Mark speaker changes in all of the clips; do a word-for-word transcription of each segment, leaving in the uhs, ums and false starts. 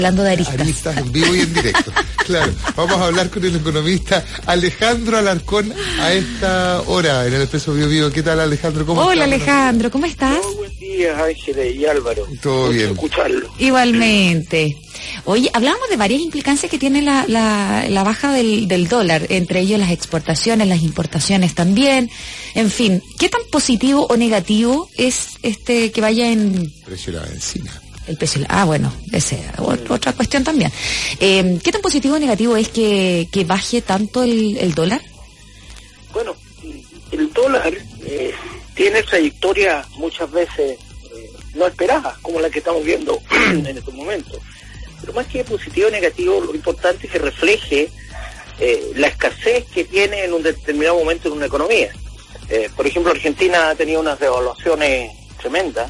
Speaker 1: Hablando de aristas.
Speaker 2: Aristas en vivo y en directo. Claro, vamos a hablar con el economista Alejandro Alarcón a esta hora en el Expreso Bio Bio. ¿Qué tal, Alejandro? ¿Cómo
Speaker 1: Hola,
Speaker 2: estás?
Speaker 1: Alejandro, ¿cómo estás?
Speaker 3: Oh, buen día, Ángeles y Álvaro.
Speaker 2: Todo
Speaker 3: Gusto
Speaker 2: bien.
Speaker 3: escucharlo.
Speaker 1: Igualmente. Oye, hablamos de varias implicancias que tiene la, la, la baja del, del dólar, entre ellos las exportaciones, las importaciones también. En fin, ¿qué tan positivo o negativo es este que vaya en
Speaker 2: Precio de la benzina.
Speaker 1: el precio? Ah, bueno, esa es otra cuestión también. Eh, ¿Qué tan positivo o negativo es que, que baje tanto el, el dólar?
Speaker 3: Bueno, el dólar eh, tiene trayectorias muchas veces eh, no esperadas, como la que estamos viendo en estos momentos. Pero más que positivo o negativo, lo importante es que refleje eh, la escasez que tiene en un determinado momento en una economía. Eh, por ejemplo, Argentina ha tenido unas devaluaciones tremendas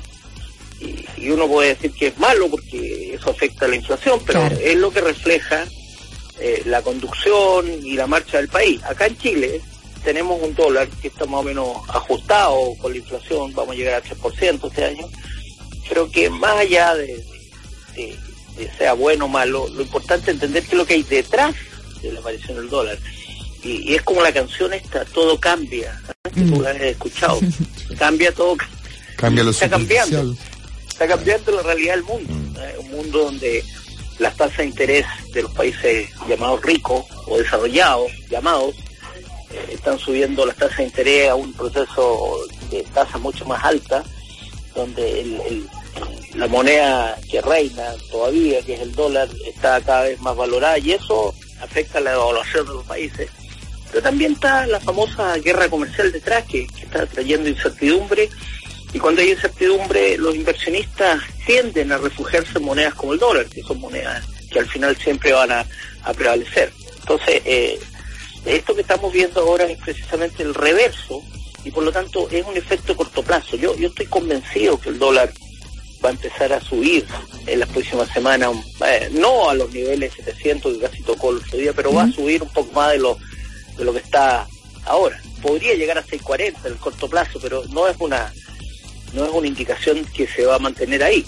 Speaker 3: y, y uno puede decir que es malo porque eso afecta a la inflación, pero
Speaker 1: Claro.
Speaker 3: es lo que refleja eh, la conducción y la marcha del país. Acá en Chile tenemos un dólar que está más o menos ajustado con la inflación, vamos a llegar al tres por ciento este año, pero que más allá de, de, de sea bueno o malo, lo importante es entender qué es lo que hay detrás de la aparición del dólar. Y, y es como la canción esta, todo cambia, ¿eh? Que tú la has escuchado, cambia todo,
Speaker 2: Cambia lo
Speaker 3: está cambiando,
Speaker 2: superficial.
Speaker 3: está cambiando la realidad del mundo, ¿eh? Un mundo donde las tasas de interés de los países llamados ricos o desarrollados, llamados, eh, están subiendo las tasas de interés a un proceso de tasa mucho más alta, donde el, el, la moneda que reina todavía, que es el dólar, está cada vez más valorada y eso afecta la devaluación de los países. Pero también está la famosa guerra comercial detrás, que, que está trayendo incertidumbre, y cuando hay incertidumbre los inversionistas tienden a refugiarse en monedas como el dólar, que son monedas que al final siempre van a, a prevalecer. Entonces, eh, esto que estamos viendo ahora es precisamente el reverso, y por lo tanto es un efecto corto plazo. Yo, yo estoy convencido que el dólar va a empezar a subir en las próximas semanas, eh, no a los niveles setecientos que casi tocó el otro día, pero va a subir un poco más de lo de lo que está ahora. Podría llegar a seis cuarenta en el corto plazo, pero no es una no es una indicación que se va a mantener ahí.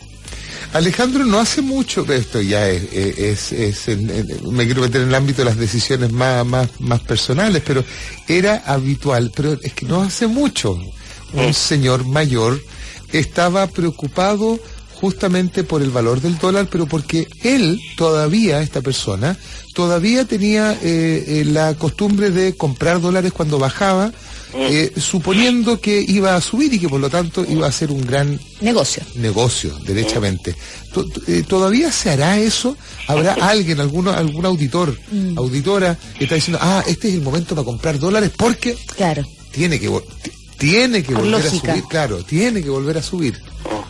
Speaker 2: Alejandro, no hace mucho, esto ya es, es, es en, en, me quiero meter en el ámbito de las decisiones más, más, más personales, pero era habitual, pero es que no hace mucho, un
Speaker 3: Mm.
Speaker 2: señor mayor estaba preocupado justamente por el valor del dólar, pero porque él todavía, esta persona, todavía tenía eh, eh, la costumbre de comprar dólares cuando bajaba, eh, suponiendo que iba a subir y que por lo tanto iba a ser un gran
Speaker 1: Negocio.
Speaker 2: negocio, derechamente. To- to- eh, ¿Todavía se hará eso? ¿Habrá alguien, alguno, algún auditor,
Speaker 1: Mm.
Speaker 2: auditora, que está diciendo, ah, este es el momento para comprar dólares porque
Speaker 1: Claro.
Speaker 2: tiene que, vo- t- tiene que
Speaker 1: Por
Speaker 2: volver
Speaker 1: lógica.
Speaker 2: a subir? Claro, tiene que volver a subir.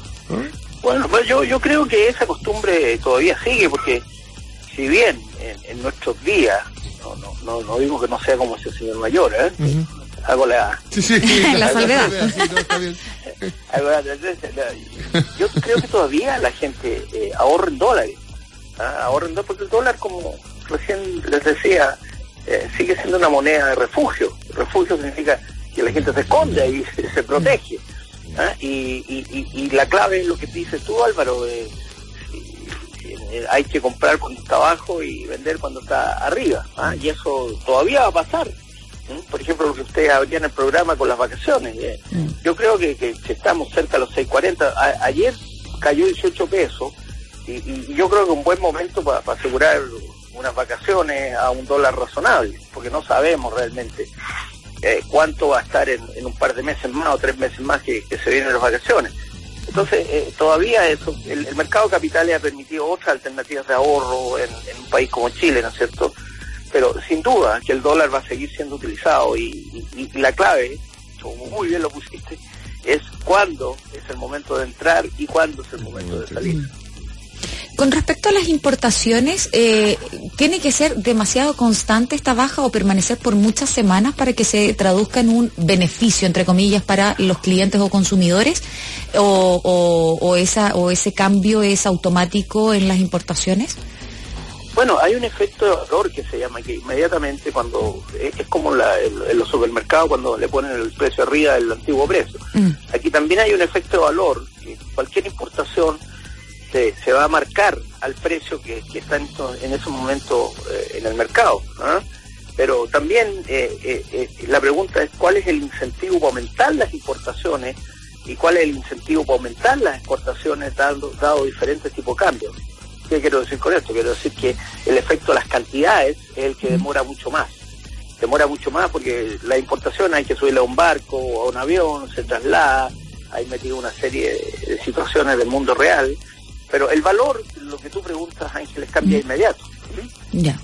Speaker 3: Bueno, pues yo yo creo que esa costumbre todavía sigue, porque si bien en, en nuestros días, no, no no no digo que no sea como ese señor mayor, ¿eh?
Speaker 2: Ujú.
Speaker 3: Hago la,
Speaker 2: Sí, sí,
Speaker 1: La salvedad.
Speaker 2: sí, no, está bien.
Speaker 3: hago la- yo creo que todavía la gente eh, ahorra en dólares, ¿ah? ahorra en dólares, porque el dólar, como recién les decía, eh, sigue siendo una moneda de refugio. Refugio significa que la gente se esconde y se, se protege. ¿Ah? Y, y, y, y la clave es lo que dices tú, Álvaro, eh, eh, eh, hay que comprar cuando está abajo y vender cuando está arriba, ¿ah? Y eso todavía va a pasar. ¿Mm? Por ejemplo, lo que ustedes abrían el programa con las vacaciones, eh.
Speaker 1: Mm.
Speaker 3: yo creo que, que, que estamos cerca de los seis cuarenta. A, ayer cayó dieciocho pesos y, y yo creo que un buen momento para pa asegurar unas vacaciones a un dólar razonable, porque no sabemos realmente Eh, cuánto va a estar en, en un par de meses más o tres meses más que, que se vienen las vacaciones. Entonces, eh, todavía eso, el, el mercado de capitales ha permitido otras alternativas de ahorro en, en un país como Chile, ¿no es cierto? Pero sin duda que el dólar va a seguir siendo utilizado y, y, y la clave, como muy bien lo pusiste, es cuándo es el momento de entrar y cuándo es el momento de salir.
Speaker 1: Con respecto a las importaciones, eh, ¿tiene que ser demasiado constante esta baja o permanecer por muchas semanas para que se traduzca en un beneficio, entre comillas, para los clientes o consumidores? ¿O, o, o, esa, o ese cambio es automático en las importaciones?
Speaker 3: Bueno, hay un efecto de valor que se llama, que inmediatamente cuando, es, es como la, el, en los supermercados cuando le ponen el precio arriba del antiguo precio.
Speaker 1: Mm.
Speaker 3: Aquí también hay un efecto de valor, que cualquier importación se, se va a marcar al precio que, que está en, en ese momento eh, en el mercado, ¿no? Pero también eh, eh, eh, la pregunta es cuál es el incentivo para aumentar las importaciones y cuál es el incentivo para aumentar las exportaciones dado, dado diferentes tipos de cambios. ¿Qué quiero decir con esto? Quiero decir que el efecto de las cantidades es el que demora mucho más. Demora mucho más porque la importación hay que subirla a un barco o a un avión, se traslada, hay metido una serie de situaciones del mundo real, pero el valor, lo que tú preguntas, Ángeles, cambia de inmediato. ¿Sí?
Speaker 1: Ya.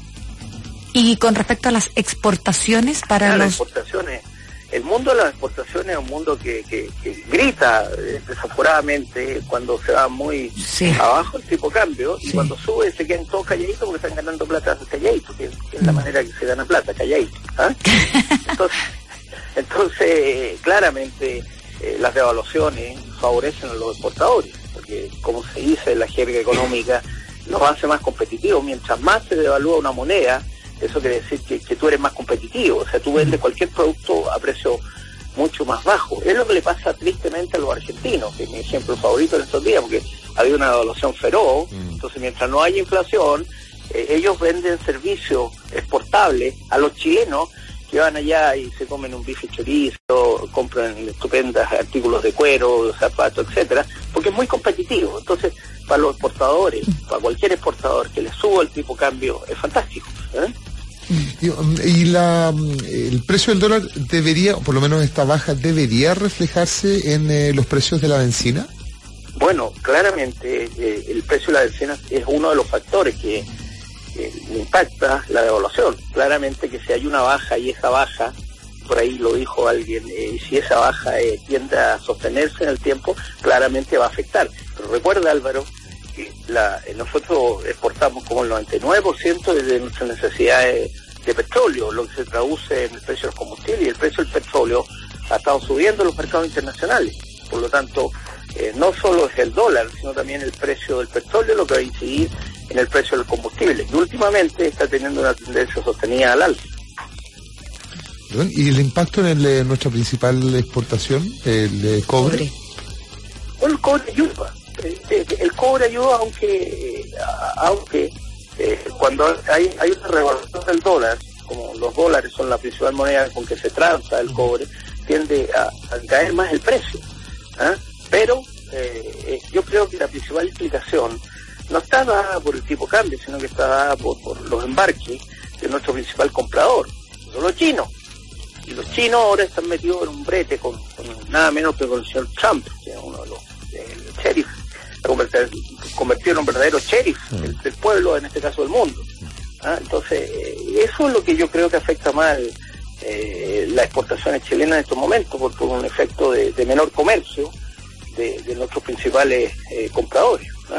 Speaker 1: Y con respecto a las exportaciones para
Speaker 3: ah,
Speaker 1: los...
Speaker 3: Las exportaciones, el mundo de las exportaciones es un mundo que, que, que grita eh, desaforadamente cuando se va muy
Speaker 1: sí.
Speaker 3: abajo el tipo de cambio, y
Speaker 1: sí.
Speaker 3: cuando sube se quedan todos calladitos porque están ganando plata calladitos, que, que es la manera que se gana plata, calladito. ¿Ah? Entonces, entonces claramente eh, las devaluaciones favorecen a los exportadores, porque como se dice en la jerga económica, los hace más competitivos. Mientras más se devalúa una moneda, eso quiere decir que, que tú eres más competitivo, o sea, tú vendes cualquier producto a precio mucho más bajo. Es lo que le pasa tristemente a los argentinos, que es mi ejemplo favorito en estos días, porque ha habido una devaluación feroz, mm. entonces mientras no haya inflación, eh, ellos venden servicios exportables a los chilenos que van allá y se comen un bife chorizo, compran estupendas artículos de cuero, zapatos, etcétera, porque es muy competitivo. Entonces, para los exportadores, para cualquier exportador que le suba el tipo de cambio, es fantástico, ¿eh?
Speaker 2: Y, y la, el precio del dólar debería, o por lo menos esta baja, debería reflejarse en eh, los precios de la bencina.
Speaker 3: Bueno, claramente eh, el precio de la bencina es uno de los factores que eh, impacta la devaluación. Claramente que si hay una baja y esa baja, por ahí lo dijo alguien, eh, si esa baja eh, tiende a sostenerse en el tiempo, claramente va a afectar. Pero recuerda, Álvaro, que la, eh, nosotros exportamos como el noventa y nueve por ciento de nuestras necesidades de petróleo, lo que se traduce en el precio de los combustibles, y el precio del petróleo ha estado subiendo en los mercados internacionales. Por lo tanto, eh, no solo es el dólar, sino también el precio del petróleo lo que va a incidir en el precio del combustible, y últimamente está teniendo una tendencia sostenida al alza.
Speaker 2: ¿Y el impacto en el, eh, nuestra principal exportación, el eh, cobre?
Speaker 3: Bueno, el cobre ayuda. El, el cobre ayuda, aunque aunque eh, cuando hay, hay una revaluación del dólar, como los dólares son la principal moneda con que se transa el cobre, tiende a, a caer más el precio. ¿Ah? Pero eh, yo creo que la principal explicación no está dada por el tipo de cambio, sino que está dada por, por los embarques de nuestro principal comprador, son los chinos. Y los chinos ahora están metidos en un brete con, con nada menos que con el señor Trump, que es uno de los el sheriff, convertir, convertido en un verdadero sheriff del, del pueblo, en este caso del mundo. ¿Ah? Entonces, eh, eso es lo que yo creo que afecta más eh, las exportaciones chilenas en estos momentos, por, por un efecto de, de menor comercio de, de nuestros principales eh, compradores. ¿Ah?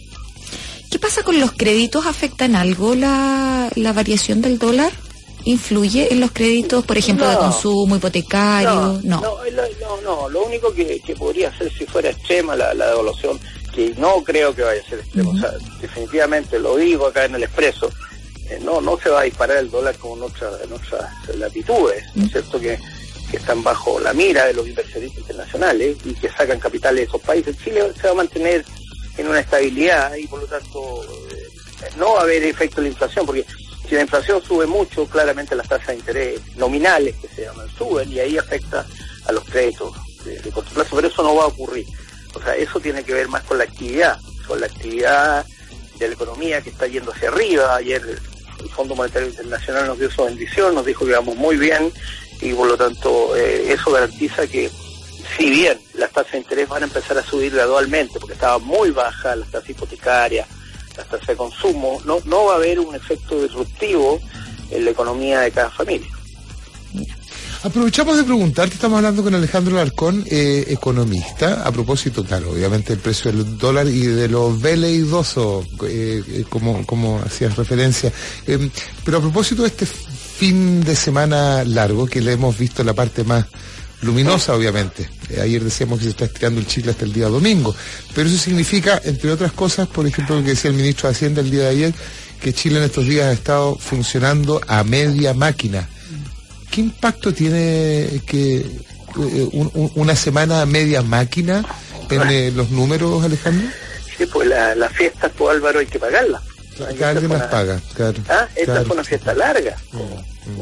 Speaker 1: ¿Qué pasa con los créditos? ¿Afecta en algo la, la variación del dólar? ¿Influye en los créditos, por ejemplo, no, de consumo, hipotecario?
Speaker 3: No, no, no, no, no. Lo único que, que podría ser si fuera extrema la, la devaluación, que no creo que vaya a ser extrema, uh-huh. O sea, definitivamente lo digo acá en el Expreso, eh, no no se va a disparar el dólar como en, otra, en otras latitudes, ¿no es cierto?, que, que están bajo la mira de los inversionistas internacionales y que sacan capitales de esos países. Chile se va a mantener en una estabilidad y por lo tanto eh, no va a haber efecto de la inflación, porque si la inflación sube mucho, claramente las tasas de interés nominales, que se llaman, suben, y ahí afecta a los créditos de, de corto plazo, pero eso no va a ocurrir. O sea, eso tiene que ver más con la actividad, con la actividad de la economía que está yendo hacia arriba. Ayer el Fondo Monetario Internacional nos dio su bendición, nos dijo que vamos muy bien, y por lo tanto eh, eso garantiza que, si bien las tasas de interés van a empezar a subir gradualmente, porque estaban muy bajas las tasas hipotecarias, las tasas de consumo, no no va a haber un efecto disruptivo en la economía de cada familia.
Speaker 2: Aprovechamos de preguntarte, estamos hablando con Alejandro Alarcón, eh, economista, a propósito, claro, obviamente el precio del dólar y de los veleidosos, eh, como, como hacías referencia, eh, pero a propósito de este fin de semana largo, que le hemos visto la parte más luminosa, obviamente. Eh, ayer decíamos que se está estirando el chicle hasta el día domingo, pero eso significa, entre otras cosas, por ejemplo, lo que decía el ministro de Hacienda el día de ayer, que Chile en estos días ha estado funcionando a media máquina. ¿Qué impacto tiene que eh, un, un, una semana a media máquina en eh, los números, Alejandro?
Speaker 3: Sí, pues las la fiestas, pues Álvaro, hay que pagarlas.
Speaker 2: Cada alguien las paga, claro.
Speaker 3: ¿Ah? Esta
Speaker 2: claro.
Speaker 3: fue una fiesta larga,
Speaker 2: Mm,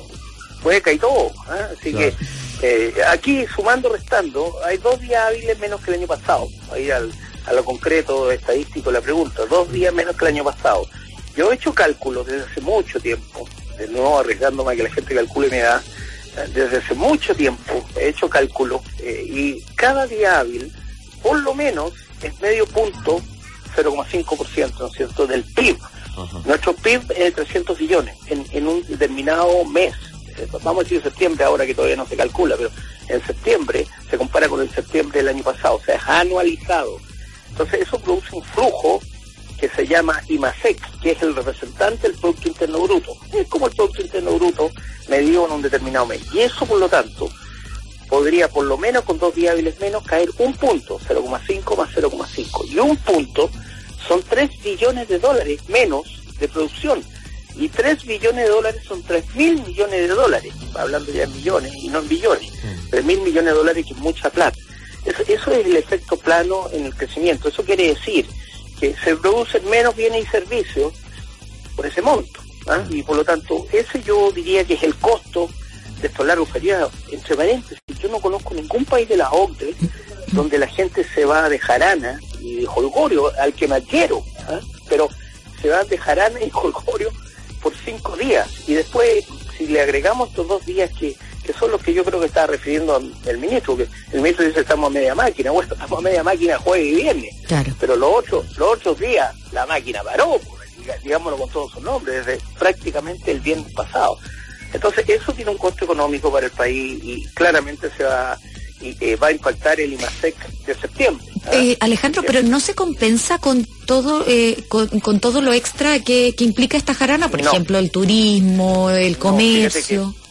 Speaker 2: mm.
Speaker 3: hueca y todo. ¿Ah? Así
Speaker 2: Claro.
Speaker 3: que eh, aquí, sumando, restando, hay dos días hábiles menos que el año pasado. Ahí al, a lo concreto, estadístico, la pregunta, dos días menos que el año pasado. Yo he hecho cálculos desde hace mucho tiempo, de nuevo arriesgándome a que la gente calcule mi edad, desde hace mucho tiempo he hecho cálculos eh, y cada día hábil, por lo menos, es medio punto, cero coma cinco por ciento, ¿no es cierto?, del P I B. Ajá. Nuestro P I B es de trescientos billones en, en un determinado mes. Eh, vamos a decir septiembre ahora, que todavía no se calcula, pero en septiembre se compara con el septiembre del año pasado, o sea, es anualizado. Entonces eso produce un flujo que se llama IMASEC, que es el representante del Producto Interno Bruto. Es como el Producto Interno Bruto medido en un determinado mes. Y eso, por lo tanto, podría, por lo menos con dos días hábiles menos, caer un punto, cero coma cinco más cero coma cinco. Y un punto son tres billones de dólares menos de producción. Y tres billones de dólares son tres mil millones de dólares. Hablando ya en millones y no en billones. Tres mil millones de dólares, que es mucha plata. Eso, eso es el efecto plano en el crecimiento. Eso quiere decir que se producen menos bienes y servicios por ese monto, ¿ah? Y por lo tanto, ese yo diría que es el costo de estos largos feriados. Entre paréntesis, yo no conozco ningún país de la O C D E donde la gente se va de jarana y de jolgorio, al que me quiero, ¿ah? Pero se va de jarana y jolgorio por cinco días. Y después, si le agregamos estos dos días que que son los que yo creo que estaba refiriendo el ministro, que el ministro dice estamos a media máquina, bueno, estamos a media máquina jueves y viernes,
Speaker 1: claro.
Speaker 3: Pero los ocho, los ocho días la máquina paró, pues, digámoslo con todos sus nombres, desde prácticamente el viernes pasado. Entonces eso tiene un costo económico para el país y claramente se va, y, eh, va a impactar el IMASEC de septiembre. ¿Ah?
Speaker 1: Eh, Alejandro, pero ¿no se compensa con todo eh, con, con todo lo extra que, que implica esta jarana? Por no. ejemplo, el turismo, el comercio...
Speaker 3: No,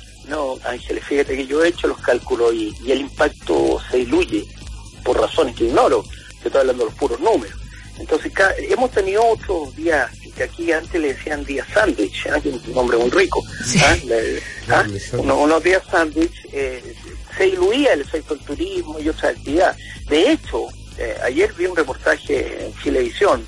Speaker 3: No, Ángeles, fíjate que yo he hecho los cálculos y, y el impacto se diluye por razones que ignoro. Yo estoy hablando de los puros números. Entonces, cada, hemos tenido otros días que aquí antes le decían días sándwich, ¿eh? Que es un nombre muy rico.
Speaker 1: Sí.
Speaker 3: ¿Ah? Le, ¿ah? Uno, unos días sándwich, eh, se diluía el efecto del turismo y otras actividades. De hecho, eh, ayer vi un reportaje en Chilevisión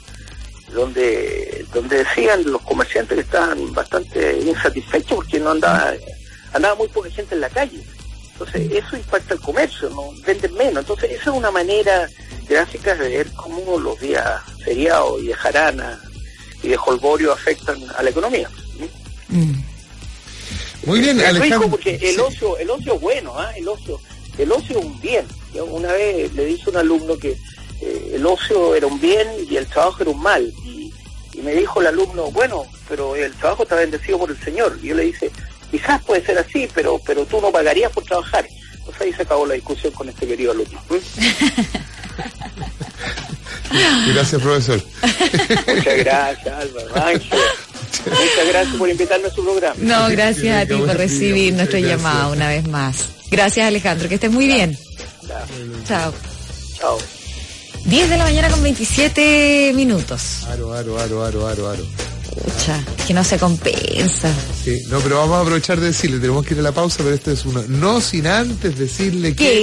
Speaker 3: donde, donde decían los comerciantes que estaban bastante insatisfechos porque no andaba... andaba muy poca gente en la calle, entonces eso impacta el comercio, no venden menos, entonces esa es una manera gráfica de ver cómo los días feriados y de jarana y de jolgorio afectan a la economía.
Speaker 2: Mm. Muy bien,
Speaker 3: es
Speaker 2: Alejandro.
Speaker 3: rico porque el ocio, el ocio es bueno, ¿ah? el ocio, el ocio es un bien. Yo una vez le dije a un alumno que eh, el ocio era un bien y el trabajo era un mal, y, y me dijo el alumno, bueno, pero el trabajo está bendecido por el Señor, y yo le dije, quizás puede ser así, pero pero tú no pagarías por trabajar. Entonces ahí se acabó la discusión con este querido alumno.
Speaker 2: Gracias, profesor.
Speaker 3: Muchas gracias, Álvaro. Ángel. Muchas gracias por invitarme a su programa.
Speaker 1: No, gracias a ti por recibir nuestro llamado una vez más. Gracias, Alejandro, que estés muy bien. Chao.
Speaker 3: Chao.
Speaker 1: diez de la mañana con veintisiete minutos.
Speaker 2: Aro, aro, aro, aro, aro, aro.
Speaker 1: Pucha, que no se compensa.
Speaker 2: Sí, no, pero vamos a aprovechar de decirle, tenemos que ir a la pausa, pero esto es uno. No sin antes decirle que...